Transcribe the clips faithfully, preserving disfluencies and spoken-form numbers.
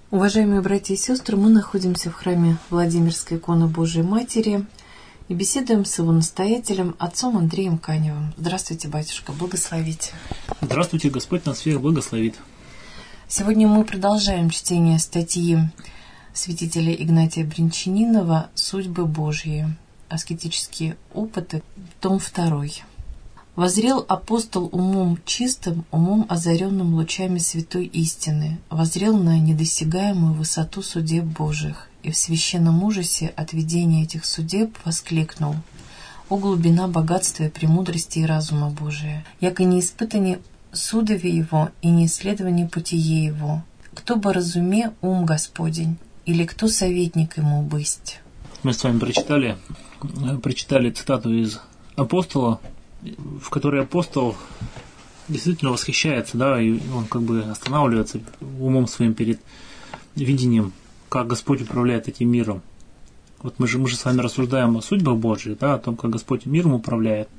Уважаемые братья и сестры, мы находимся в храме Владимирской иконы Божией Матери и беседуем с его настоятелем, отцом Андреем Каневым. Здравствуйте, батюшка, благословите. Здравствуйте, Господь нас всех благословит. Сегодня мы продолжаем чтение статьи святителя Игнатия Брянчанинова «Судьбы Божьи. Аскетические опыты», том второй. Воззрел апостол умом чистым, умом озаренным лучами святой истины, воззрел на недосягаемую высоту судеб Божьих, и в священном ужасе от видения этих судеб воскликнул: «О глубина богатства и премудрости и разума Божия! Яко не испытание судове его и не исследование путие его! Кто бы разуме ум Господень, или кто советник ему бысть?» Мы с вами прочитали, прочитали цитату из апостола, в которой апостол действительно восхищается, да, и он как бы останавливается умом своим перед видением, как Господь управляет этим миром. Вот мы же, мы же с вами рассуждаем о судьбах Божьих, да, о том, как Господь миром управляет.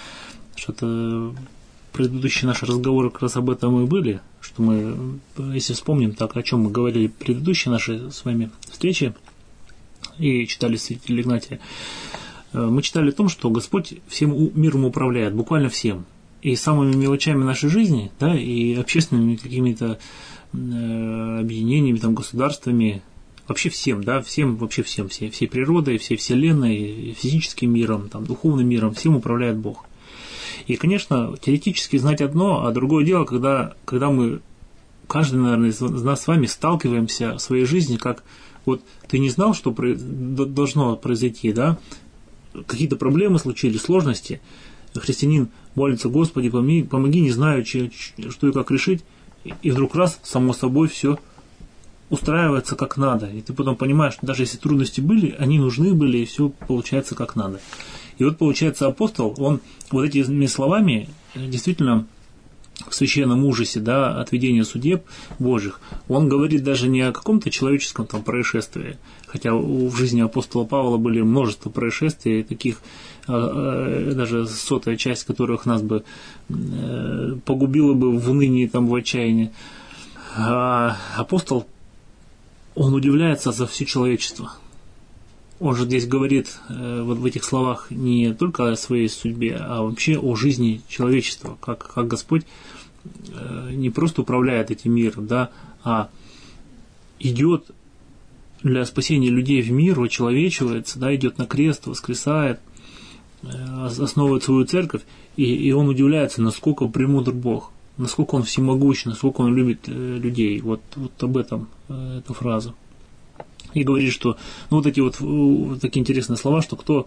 Что-то предыдущие наши разговоры как раз об этом и были, что мы, если вспомним так, о чем мы говорили в предыдущие наши с вами встречи и читали святителя Игнатия, мы читали о том, что Господь всем миром управляет, буквально всем. И самыми мелочами нашей жизни, да, и общественными какими-то э, объединениями, там, государствами, вообще всем, да, всем, вообще всем, всей, всей природой, всей вселенной, физическим миром, там, духовным миром, всем управляет Бог. И, конечно, теоретически знать одно, а другое дело, когда, когда мы, каждый, наверное, из нас с вами сталкиваемся в своей жизни, как вот ты не знал, что должно произойти, да, какие-то проблемы случились, сложности, христианин молится: Господи, помоги, помоги, не знаю, что и как решить, и вдруг раз, само собой, все устраивается как надо, и ты потом понимаешь, что даже если трудности были, они нужны были, и все получается как надо. И вот получается апостол, он вот этими словами действительно в священном ужасе, да, от видения судеб Божьих, он говорит даже не о каком-то человеческом там происшествии, хотя в жизни апостола Павла были множество происшествий, таких, даже сотая часть которых нас бы погубила бы в унынии, там, в отчаянии. А апостол, он удивляется за все человечество. Он же здесь говорит вот в этих словах не только о своей судьбе, а вообще о жизни человечества, как, как Господь не просто управляет этим миром, да, а идет для спасения людей в мир, очеловечивается, да, идет на крест, воскресает, основывает свою церковь, и, и он удивляется, насколько премудр Бог, насколько он всемогущ, насколько он любит людей. Вот, вот об этом эту фразу. И говорит, что, ну, вот эти вот, вот такие интересные слова, что кто,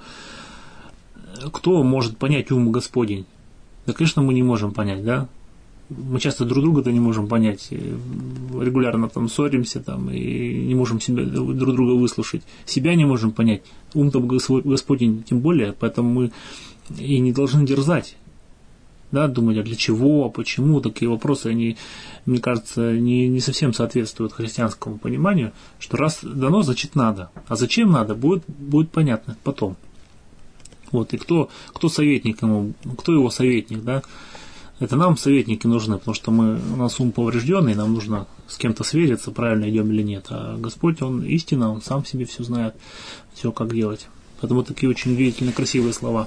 кто может понять ум Господень? Да, конечно, мы не можем понять, да? Мы часто друг друга-то не можем понять, регулярно там ссоримся там, и не можем себя, друг друга выслушать, себя не можем понять, ум-то Господень тем более, поэтому мы и не должны дерзать, да, думать, а для чего, а почему, такие вопросы, они, мне кажется, не, не совсем соответствуют христианскому пониманию, что раз дано, значит надо, а зачем надо, будет, будет понятно потом. Вот, и кто, кто советник ему, кто его советник, да, это нам советники нужны, потому что мы, у нас ум поврежденный, нам нужно с кем-то свериться, правильно идем или нет, а Господь, Он истина, Он сам себе все знает, все как делать, поэтому такие очень удивительно красивые слова.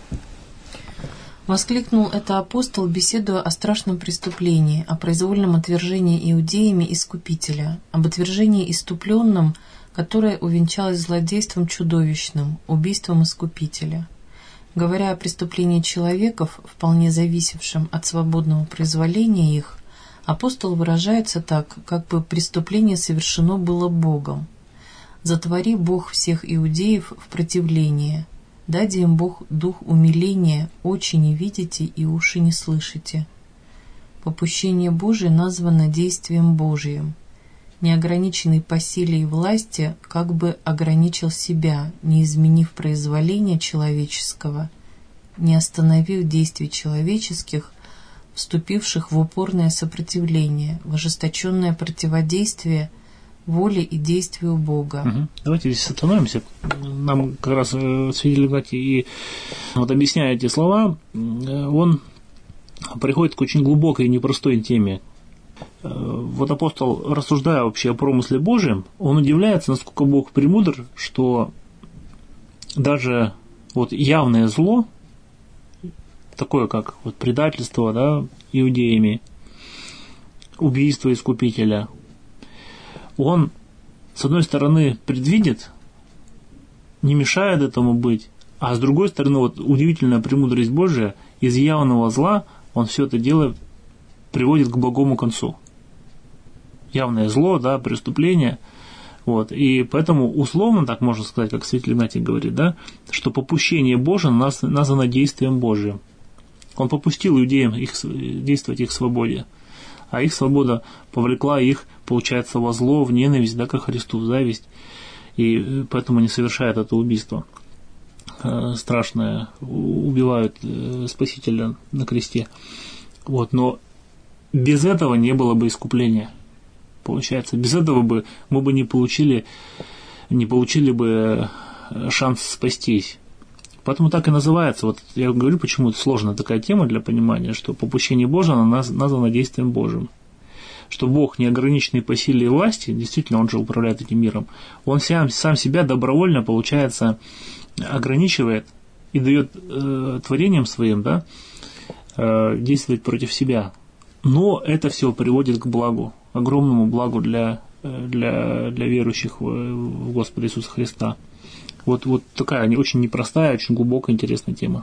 Воскликнул это апостол, беседуя о страшном преступлении, о произвольном отвержении иудеями Искупителя, об отвержении иступленном, которое увенчалось злодейством чудовищным, убийством Искупителя. Говоря о преступлении человеков, вполне зависевшем от свободного произволения их, апостол выражается так, как бы преступление совершено было Богом. «Затвори Бог всех иудеев в противление». Даде им Бог дух умиления, очи не видите и уши не слышите. Попущение Божие названо действием Божиим. Неограниченный по силе и власти как бы ограничил себя, не изменив произволения человеческого, не остановив действий человеческих, вступивших в упорное сопротивление, в ожесточенное противодействие воле и действию Бога. Угу. Давайте здесь остановимся. Нам как раз свидетель Игнатий и вот объясняя эти слова, он приходит к очень глубокой и непростой теме, Вот апостол, рассуждая вообще о промысле Божьем, он удивляется, насколько Бог премудр, что даже вот явное зло, такое как вот предательство, да, иудеями, убийство Искупителя, он, с одной стороны, предвидит, не мешает этому быть, а с другой стороны, вот удивительная премудрость Божия, из явного зла он все это дело приводит к благому концу. Явное зло, да, преступление. Вот. И поэтому условно, так можно сказать, как святитель Игнатий говорит, да, что попущение Божие названо действием Божиим. Он попустил иудеям их, действовать их свободе, а их свобода повлекла их, получается, во зло, в ненависть, да, ко Христу, в зависть, и поэтому они совершают это убийство страшное, убивают Спасителя на кресте. Вот. Но без этого не было бы искупления. Получается, без этого бы мы бы не получили, не получили бы шанс спастись. Поэтому так и называется. Вот я говорю, почему это сложная такая тема для понимания, что попущение Божие названо действием Божьим. Что Бог, неограниченный по силе и власти, действительно, Он же управляет этим миром, Он сам, сам себя добровольно, получается, ограничивает и дает э, творениям своим, да, э, действовать против себя. Но это все приводит к благу, огромному благу для, для, для верующих в, в Господа Иисуса Христа. Вот, вот такая очень непростая, очень глубокая, интересная тема.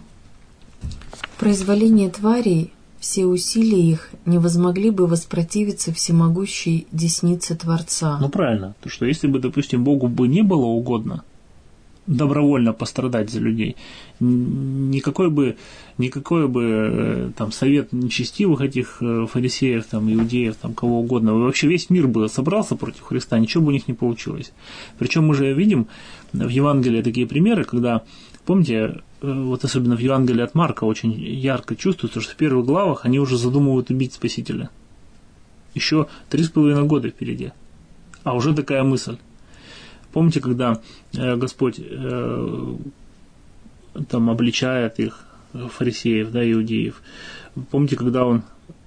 Произволение тварей, все усилия их не возмогли бы воспротивиться всемогущей деснице Творца. Ну правильно, то что если бы, допустим, Богу бы не было угодно добровольно пострадать за людей, никакой бы, никакой бы там совет нечестивых этих фарисеев, там, иудеев, там, кого угодно, вообще весь мир бы собрался против Христа, ничего бы у них не получилось. Причем мы же видим в Евангелии такие примеры, когда, помните, вот особенно в Евангелии от Марка очень ярко чувствуется, что в первых главах они уже задумывают убить Спасителя. Еще три с половиной года впереди, а уже такая мысль. Помните, когда э, Господь э, там обличает их, фарисеев, да, иудеев? Помните, когда Он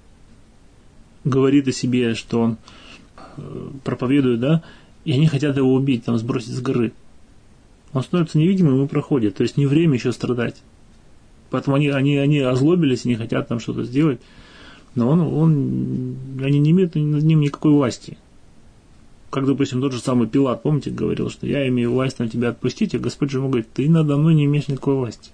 говорит о себе, что Он э, проповедует, да, и они хотят его убить, там, сбросить с горы. Он становится невидимым и проходит, то есть не время еще страдать. Поэтому они, они, они озлобились и не хотят там что-то сделать, но он, он, они не имеют над ним никакой власти. Как, допустим, тот же самый Пилат, помните, говорил, что я имею власть на тебя отпустить, а Господь же ему говорит, ты надо мной не имеешь никакой власти.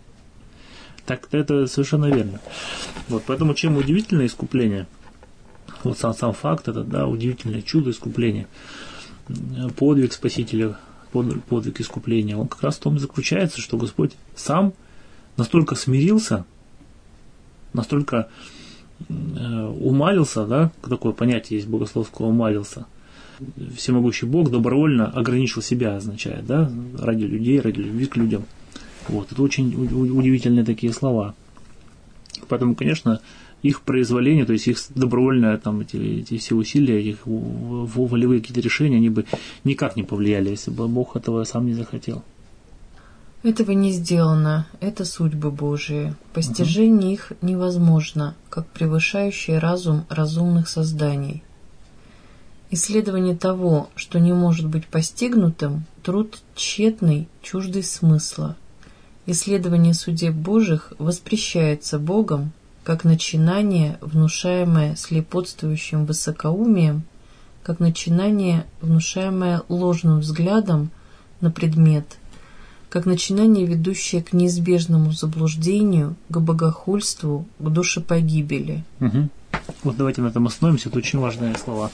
Так это совершенно верно. Вот, поэтому чем удивительное искупление, вот сам, сам факт, это, да, удивительное чудо искупления, подвиг Спасителя, под, подвиг искупления, он как раз в том и заключается, что Господь сам настолько смирился, настолько э, умалился, да, такое понятие есть богословского умалился. Всемогущий Бог добровольно ограничил себя, означает, да, ради людей, ради любви к людям. Вот, это очень удивительные такие слова. Поэтому, конечно, их произволение, то есть их добровольное, там, эти, эти все усилия, их волевые какие-то решения, они бы никак не повлияли, если бы Бог этого сам не захотел. Этого не сделано, это судьбы Божии. Постижение uh-huh. их невозможно, как превышающее разум разумных созданий. Исследование того, что не может быть постигнутым, труд тщетный, чуждый смысла. Исследование судеб Божьих воспрещается Богом, как начинание, внушаемое слепотствующим высокоумием, как начинание, внушаемое ложным взглядом на предмет, как начинание, ведущее к неизбежному заблуждению, к богохульству, к душепогибели. Угу. Вот давайте на этом остановимся, это очень важные слова.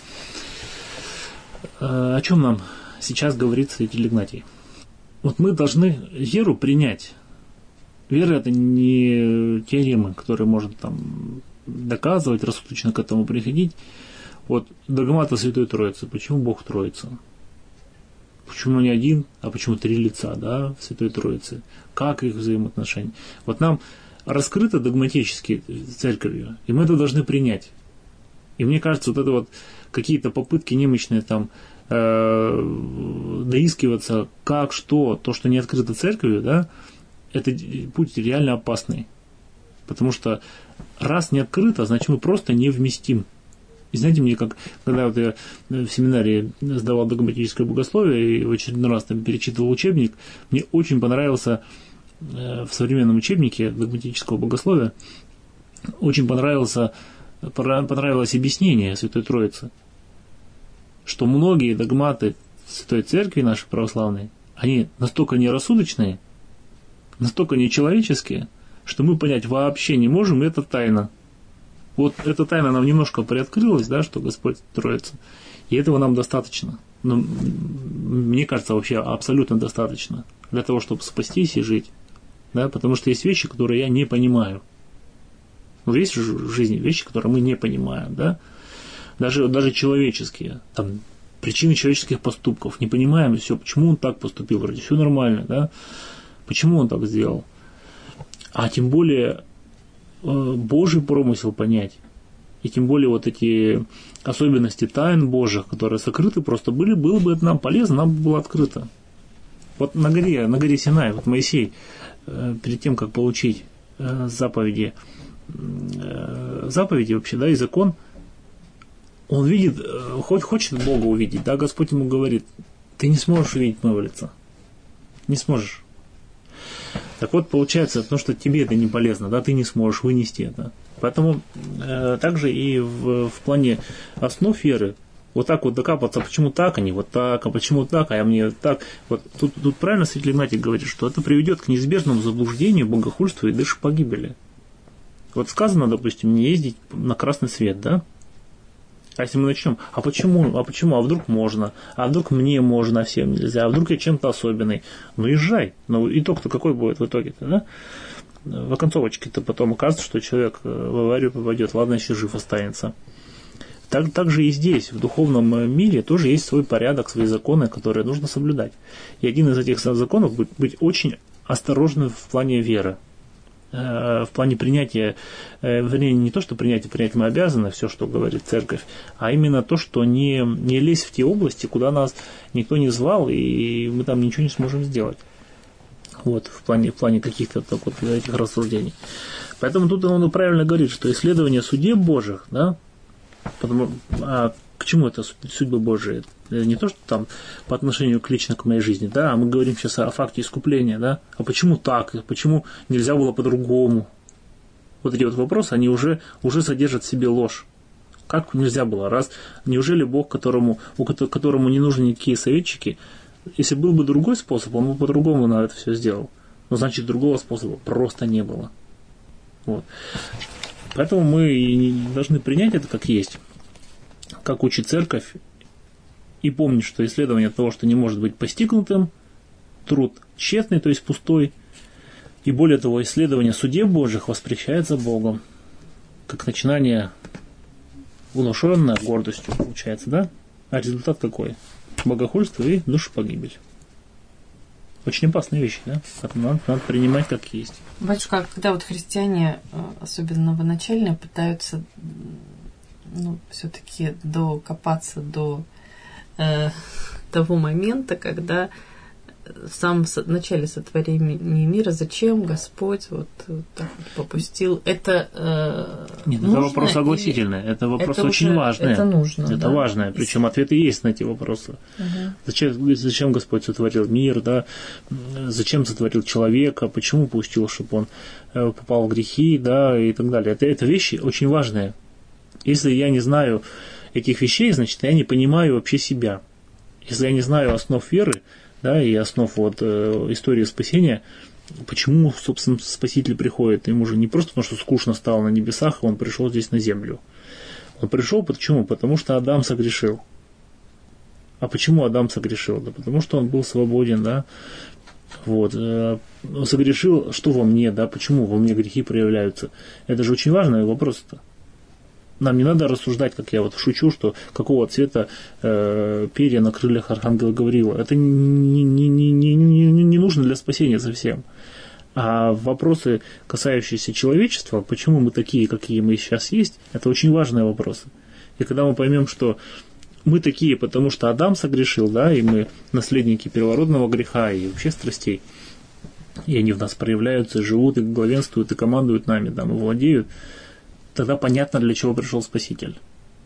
О чем нам сейчас говорит святитель Игнатий? Вот мы должны веру принять. Вера – это не теоремы, которые можно там доказывать, рассудочно к этому приходить. Вот догмата Святой Троицы. Почему Бог Троица? Почему не один, а почему три лица, да, в Святой Троице? Как их взаимоотношения? Вот нам раскрыто догматически церковью, и мы это должны принять. И мне кажется, вот это вот какие-то попытки немощные там э, доискиваться, как, что, то, что не открыто церковью, да, это путь реально опасный. Потому что раз не открыто, значит мы просто не вместим. И знаете, мне как, когда вот я в семинаре сдавал догматическое богословие и в очередной раз там перечитывал учебник, мне очень понравился в современном учебнике догматического богословия, очень понравился, понравилось объяснение Святой Троицы, что многие догматы Святой Церкви нашей православной, они настолько нерассудочные, настолько нечеловеческие, что мы понять вообще не можем, и это тайна. Вот эта тайна нам немножко приоткрылась, да, что Господь Троица, и этого нам достаточно. Но, мне кажется, вообще абсолютно достаточно для того, чтобы спастись и жить. Да, потому что есть вещи, которые я не понимаю. Ну, есть в жизни вещи, которые мы не понимаем, да? Даже, даже человеческие, там, причины человеческих поступков. Не понимаем все, почему он так поступил, вроде все нормально, да? Почему он так сделал? А тем более Божий промысел понять. И тем более вот эти особенности тайн Божьих, которые сокрыты, просто были, было бы это нам полезно, нам бы было открыто. Вот на горе, на горе Синай, вот Моисей, перед тем, как получить заповеди, заповеди вообще, да, и закон, он видит, хоть хочет Бога увидеть, да, Господь ему говорит, ты не сможешь увидеть моего лица. Не сможешь. Так вот, получается, потому что тебе это не полезно, да, ты не сможешь вынести это. Поэтому э, также и в, в плане основ веры, вот так вот докапаться, почему так, а не вот так, а почему так, а мне так. Вот тут, тут правильно святитель Игнатий говорит, что это приведет к неизбежному заблуждению, богохульству и даже погибели. Вот сказано, допустим, не ездить на красный свет, да? А если мы начнем, а почему, а почему, а вдруг можно, а вдруг мне можно, а всем нельзя, а вдруг я чем-то особенный, ну езжай, ну итог-то какой будет в итоге-то, да? В оконцовочке-то потом оказывается, что человек в аварию попадет, ладно, еще жив останется. Так, так же и здесь, в духовном мире, тоже есть свой порядок, свои законы, которые нужно соблюдать. И один из этих законов будет быть очень осторожным в плане веры. В плане принятия, вернее, не то, что принятие, принять мы обязаны, все, что говорит церковь, а именно то, что не, не лезть в те области, куда нас никто не звал, и мы там ничего не сможем сделать. Вот, в плане, в плане каких-то так вот, этих рассуждений. Поэтому тут он правильно говорит, что исследование судеб Божьих, да, потому, а к чему это судьбы Божии? Не то, что там по отношению к лично к моей жизни, да, а мы говорим сейчас о факте искупления, да, а почему так, почему нельзя было по-другому? Вот эти вот вопросы, они уже, уже содержат в себе ложь. Как нельзя было? Раз, неужели Бог, которому, у которому не нужны никакие советчики, если был бы другой способ, он бы по-другому на это все сделал. Но значит, другого способа просто не было. Вот. Поэтому мы должны принять это как есть, как учит церковь, и помнить, что исследование того, что не может быть постигнутым, труд тщетный, то есть пустой, и более того, исследование судеб Божьих воспрещается Богом, как начинание внушенное гордостью, получается, да? А результат какой? Богохульство и душепогибель. Очень опасные вещи, да? Надо, надо принимать как есть. Батюшка, когда вот христиане, особенно новоначальные, пытаются, ну, все-таки докопаться до э, того момента, когда в самом начале сотворения мира, зачем Господь вот так вот попустил, это э, Нет, нужно, это вопрос согласительный, это вопрос это очень уже, важный. Это нужно. Это да? важное, причем ответы есть на эти вопросы. Угу. Зачем, зачем Господь сотворил мир, да? Зачем сотворил человека, почему пустил, чтобы он попал в грехи, да, и так далее. Это, это вещи очень важные. Если я не знаю этих вещей, значит, я не понимаю вообще себя. Если я не знаю основ веры, да, и основ вот, э, истории спасения, почему, собственно, Спаситель приходит? Ему же не просто потому, что скучно стало на небесах, он пришел здесь на землю. Он пришел почему? Потому что Адам согрешил. А почему Адам согрешил? Да потому что он был свободен, да. Вот. Он согрешил, что во мне, да, почему во мне грехи проявляются? Это же очень важный вопрос-то. Нам не надо рассуждать, как я вот шучу, что какого цвета э, перья на крыльях архангела Гавриила. Это не, не, не, не, не, не нужно для спасения совсем. А вопросы, касающиеся человечества, почему мы такие, какие мы сейчас есть, это очень важные вопросы. И когда мы поймем, что мы такие, потому что Адам согрешил, да, и мы наследники первородного греха и вообще страстей, и они в нас проявляются, живут, и главенствуют, и командуют нами, да, и владеют, тогда понятно, для чего пришел Спаситель.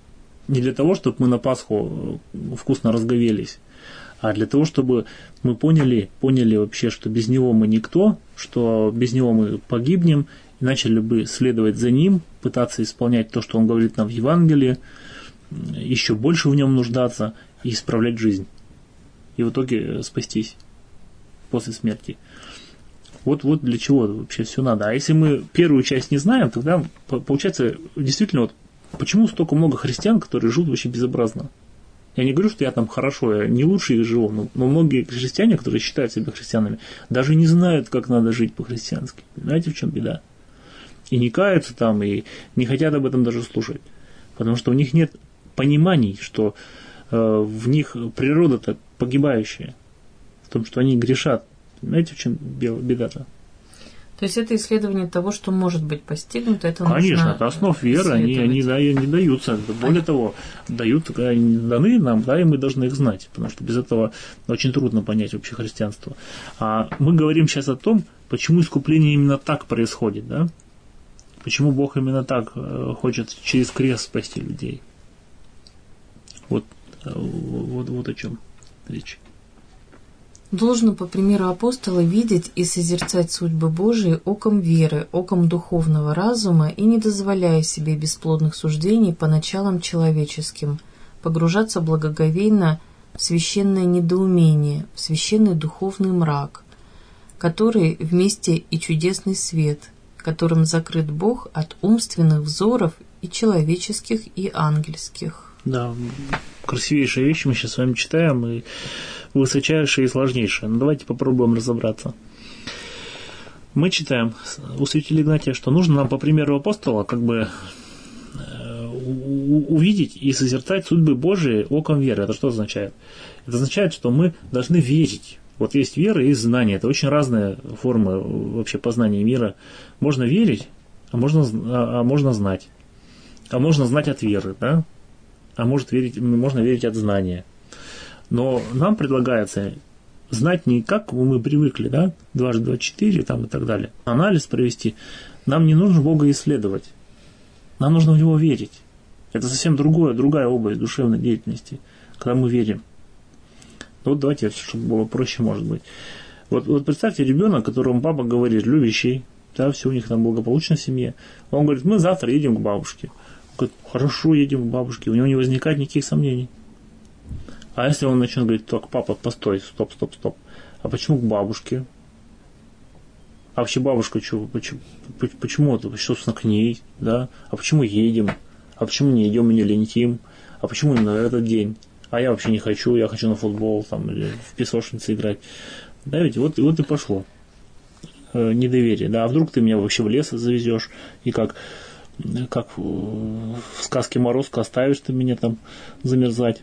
не для того, чтобы мы на Пасху вкусно разговелись, а для того, чтобы мы поняли, поняли вообще, что без Него мы никто, что без Него мы погибнем, и начали бы следовать за Ним, пытаться исполнять то, что Он говорит нам в Евангелии, еще больше в Нем нуждаться и исправлять жизнь. И в итоге спастись после смерти. Вот, вот для чего вообще все надо. А если мы первую часть не знаем, тогда получается действительно, вот почему столько много христиан, которые живут вообще безобразно. Я не говорю, что я там хорошо, я не лучше их живу, но, но многие христиане, которые считают себя христианами, даже не знают, как надо жить по-христиански. Понимаете, в чем беда? И не каются там, и не хотят об этом даже слушать. Потому что у них нет пониманий, что э, в них природа-то погибающая. В том, что они грешат. Понимаете, в чем беда-то? То есть это исследование того, что может быть постигнуто, это Конечно, нужно это основ веры, они, они, да, не даются. Более того, дают, они даны нам, да, и мы должны их знать, потому что без этого очень трудно понять вообще христианство. А мы говорим сейчас о том, почему искупление именно так происходит, да? Почему Бог именно так хочет через крест спасти людей. Вот, вот, вот о чем речь. Должно, по примеру апостола, видеть и созерцать судьбы Божии оком веры, оком духовного разума и не дозволяя себе бесплодных суждений по началам человеческим, погружаться благоговейно в священное недоумение, в священный духовный мрак, который вместе и чудесный свет, которым закрыт Бог от умственных взоров и человеческих, и ангельских. Да, красивейшие вещи мы сейчас с вами читаем, и высочайшие и сложнейшие. Но давайте попробуем разобраться. Мы читаем у святителя Игнатия, что нужно нам, по примеру апостола, как бы увидеть и созерцать судьбы Божии оком веры. Это что означает? Это означает, что мы должны верить. Вот есть вера и знание. Это очень разные формы вообще познания мира. Можно верить, а можно, а можно знать. А можно знать от веры, да? А может верить, можно верить от знания. Но нам предлагается знать не как мы привыкли, да, дважды два четыре там и так далее, анализ провести. Нам не нужно Бога исследовать. Нам нужно в Него верить. Это совсем другое, другая область душевной деятельности, когда мы верим. Вот давайте, чтобы было проще, может быть. Вот, вот представьте ребенок, которому папа говорит, любящий, да, все у них там благополучно в семье. Он говорит, мы завтра едем к бабушке. Он говорит, хорошо, едем к бабушке. У него не возникает никаких сомнений. А если он начнет говорить, так, папа, постой, стоп, стоп, стоп. А почему к бабушке? А вообще бабушка, что, почему, почему это, собственно, к ней, да? А почему едем? А почему не идем и не лентим? А почему именно этот день? А я вообще не хочу, я хочу на футбол там, или в песочнице играть. Да, ведь вот, вот и пошло э, недоверие. Да, а вдруг ты меня вообще в лес завезешь, и как, как в сказке Морозко оставишь ты меня там замерзать.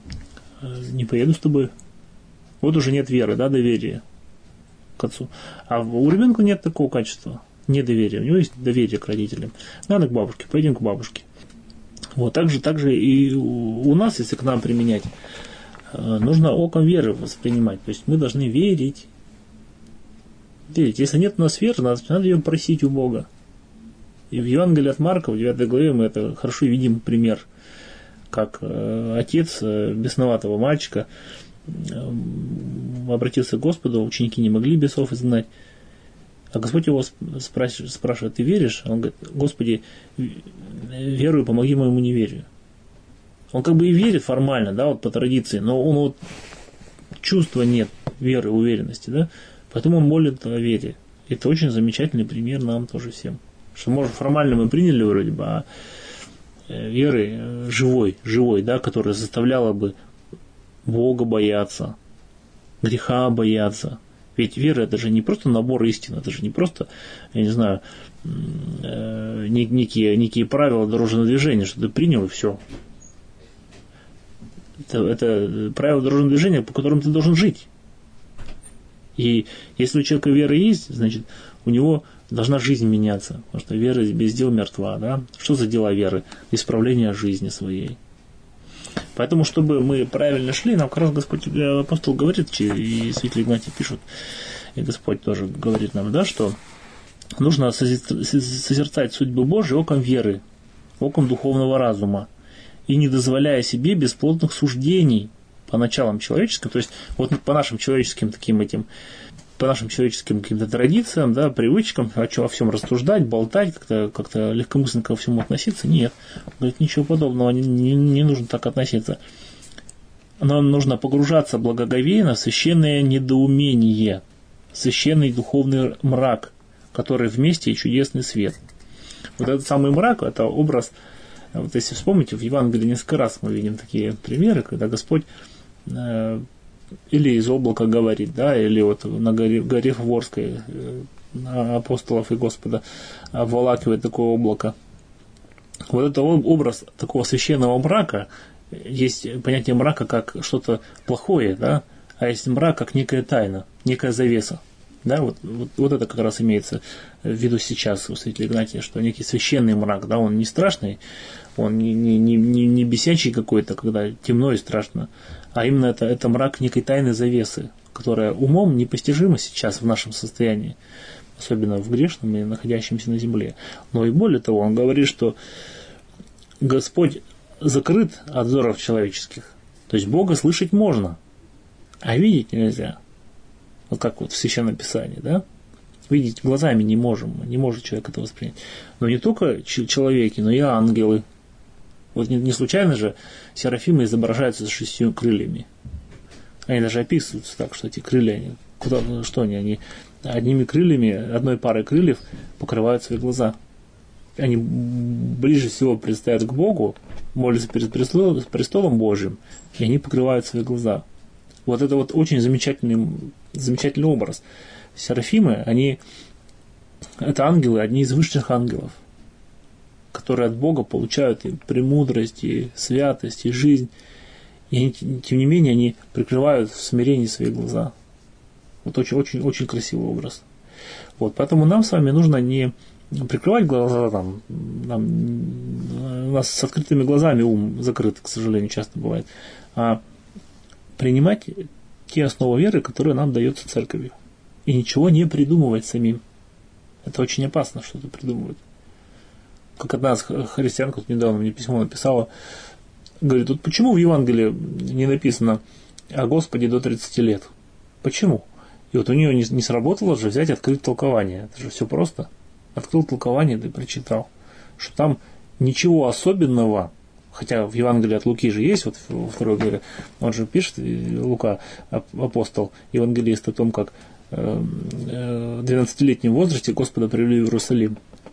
Не поеду с тобой. Вот уже нет веры, да, доверия к отцу. А у ребенка нет такого качества, недоверия. У него есть доверие к родителям. Надо к бабушке, пойдем к бабушке. Вот так же, так же и у нас, если к нам применять, нужно оком веры воспринимать. То есть мы должны верить. Верить. Если нет у нас веры, надо ее просить у Бога. И в Евангелии от Марка, в девятой главе, мы это хорошо видим пример, как отец бесноватого мальчика обратился к Господу, ученики не могли бесов изгнать. А Господь его спрашивает, спрашивает, ты веришь? Он говорит, Господи, верую, помоги моему неверию. Он как бы и верит формально, да, вот по традиции, но он вот чувства нет веры, уверенности, да, поэтому он молит о вере. Это очень замечательный пример нам тоже всем. Что, может, формально мы приняли вроде бы, а веры живой, живой, да, которая заставляла бы Бога бояться, греха бояться. Ведь вера – это же не просто набор истин, это же не просто, я не знаю, некие, некие правила дорожного движения, что ты принял и все. Это, это правила дорожного движения, по которым ты должен жить. И если у человека вера есть, значит, у него должна жизнь меняться, потому что вера без дел мертва, да? Что за дела веры? Исправление жизни своей. Поэтому, чтобы мы правильно шли, нам как раз Господь, апостол говорит, и святитель Игнатий пишут, и Господь тоже говорит нам, да, что нужно созерцать судьбу Божию оком веры, оком духовного разума, и не дозволяя себе бесплодных суждений по началам человеческим, то есть вот по нашим человеческим таким этим, по нашим человеческим каким-то традициям, да, привычкам, о, чем, о всем рассуждать, болтать, как-то, как-то легкомысленно ко всему относиться, нет. Говорит, ничего подобного, не, не, не нужно так относиться. Нам нужно погружаться благоговейно в священное недоумение, священный духовный мрак, который вместе и чудесный свет. Вот этот самый мрак, это образ, вот если вспомните, в Евангелии несколько раз мы видим такие примеры, когда Господь э, или из облака говорит, да, или вот на горе, горе Фаворской э, апостолов и Господа обволакивает такое облако. Вот это образ такого священного мрака, есть понятие мрака как что-то плохое, да, а есть мрак как некая тайна, некая завеса. Да, вот, вот, вот это как раз имеется в виду сейчас у святителя Игнатия, что некий священный мрак, да, он не страшный, он не, не, не, не бесячий какой-то, когда темно и страшно, а именно это, это мрак некой тайной завесы, которая умом непостижима сейчас в нашем состоянии, особенно в грешном и находящемся на земле. Но и более того, он говорит, что Господь закрыт от взоров человеческих, то есть Бога слышать можно, а видеть нельзя. Вот как вот в Священном Писании, да? Видеть глазами не можем, не может человек это воспринять. Но не только человеки, но и ангелы. Вот не, не случайно же серафимы изображаются с шестью крыльями. Они даже описываются так, что эти крылья, они, куда, что они, они одними крыльями, одной парой крыльев покрывают свои глаза. Они ближе всего предстоят к Богу, молятся перед престолом, престолом Божьим, и они покрывают свои глаза. Вот это вот очень замечательный, замечательный образ. Серафимы, они, это ангелы, одни из высших ангелов, которые от Бога получают и премудрость, и святость, и жизнь. И они, тем не менее, они прикрывают в смирении свои глаза. Вот очень-очень очень красивый образ. Вот, поэтому нам с вами нужно не прикрывать глаза, там, нам, у нас с открытыми глазами ум закрыт, к сожалению, часто бывает, а принимать те основы веры, которые нам дается церковью. И ничего не придумывать самим. Это очень опасно, что-то придумывать. Как одна христианка недавно мне письмо написала, говорит, вот почему в Евангелии не написано о Господе до тридцати лет? Почему? И вот у нее не, не сработало же взять, открыть толкование. Это же все просто. Открыл толкование, да и прочитал. Что там ничего особенного. Хотя в Евангелии от Луки же есть, вот во второй главе, он же пишет, Лука, апостол, евангелист, о том, как в двенадцатилетнем возрасте Господа привели в Иерусалим.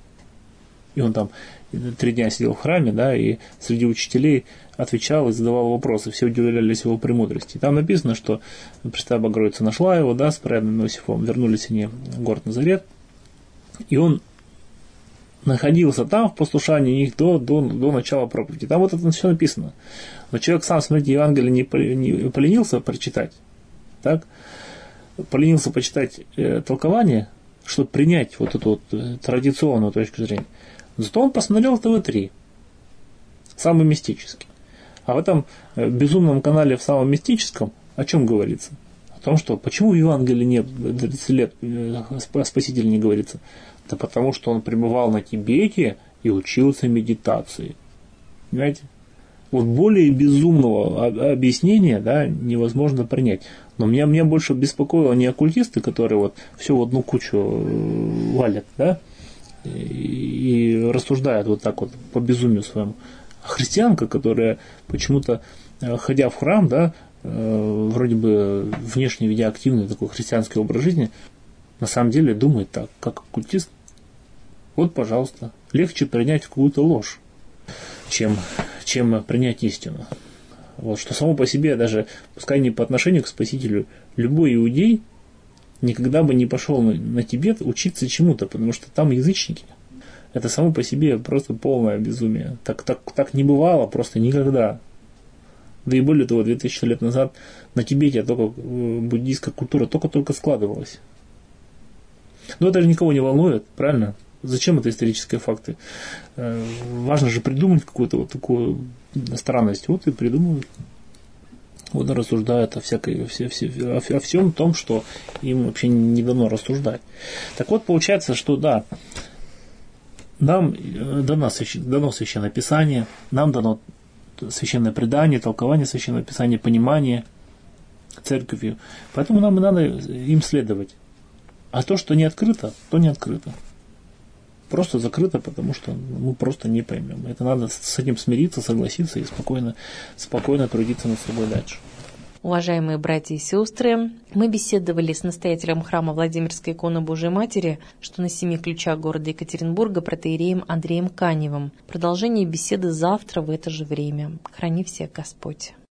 И он там три дня сидел в храме, да, и среди учителей отвечал и задавал вопросы, все удивлялись его премудрости. И там написано, что Пресвятая Богородица нашла его, да, с праведным Иосифом, вернулись они в город Назарет, и он находился там в послушании их до, до, до начала проповеди. Там вот это все написано. Но человек сам, смотрите, Евангелие не, не поленился прочитать, так? Поленился почитать э, толкование, чтобы принять вот эту вот э, традиционную точку зрения. Зато он посмотрел тэ вэ три, самый мистический. А в этом э, безумном канале, в самом мистическом, о чем говорится? О том, что почему в Евангелии нет тридцать лет э, о Спасителе не говорится? Да потому что он пребывал на Тибете и учился медитации. Понимаете? Вот более безумного объяснения, да, невозможно принять. Но меня, меня больше беспокоило не оккультисты, которые вот все в одну кучу валят, да, и, и рассуждают вот так вот по безумию своему. А христианка, которая почему-то, ходя в храм, да, вроде бы внешне ведя активный такой христианский образ жизни, на самом деле думает так, как оккультист. Вот, пожалуйста, легче принять какую-то ложь, чем, чем принять истину. Вот, что само по себе, даже, пускай не по отношению к Спасителю, любой иудей никогда бы не пошел на, на Тибет учиться чему-то, потому что там язычники. Это само по себе просто полное безумие. Так, так, так не бывало просто никогда. Да и более того, две тысячи лет назад на Тибете только буддийская культура только-только складывалась. Но это же никого не волнует, правильно? Зачем это исторические факты? Важно же придумать какую-то вот такую странность. Вот и придумывают. Вот и рассуждают о всякой, все, все, о, о всем том, что им вообще не дано рассуждать. Так вот, получается, что да, нам дано, дано Священное Писание, нам дано священное предание, толкование священного писания, понимание церковью. Поэтому нам и надо им следовать. А то, что не открыто, то не открыто. Просто закрыто, потому что мы просто не поймем. Это надо с этим смириться, согласиться и спокойно, спокойно трудиться над собой дальше. Уважаемые братья и сестры, мы беседовали с настоятелем храма Владимирской иконы Божией Матери, что на семи ключах города Екатеринбурга, протоиереем Андреем Каневым. Продолжение беседы завтра в это же время. Храни всех Господь.